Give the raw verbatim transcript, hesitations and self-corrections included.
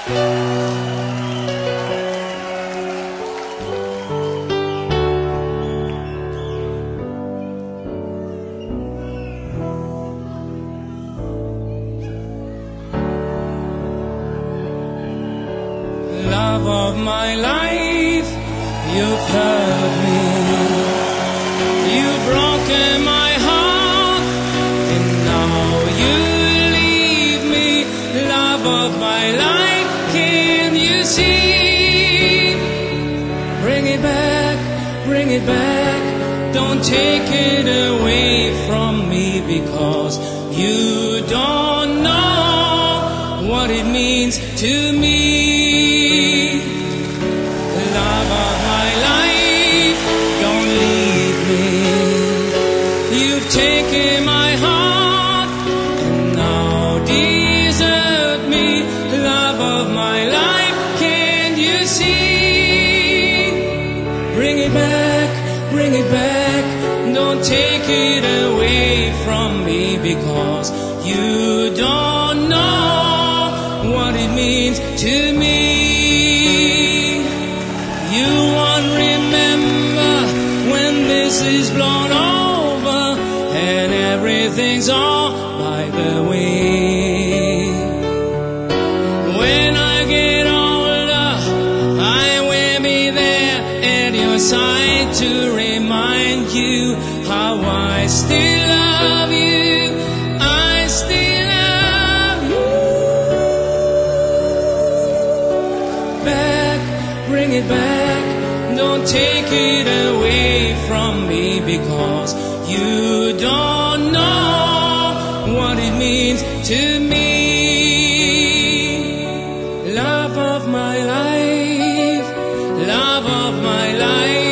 Love of my life, you've hurt me, you've broken my heart, and now you leave me. Love of my life, can you see? Bring it back, bring it back, don't take it away from me, because you don't know what it means to me. Love of my life, don't leave me. You've taken my heart and now desert me. Love of my life, can't you see? Bring it back, bring it back, don't take it away from me, because you don't know what it means to me. You won't remember when this is blown over and everything's all by the way. When I get older, I will be there at your side to remind you how I still love you. I still love you. Back, bring it back, don't take it away from me, because you don't know what it means to me. Love of my life, love of my life.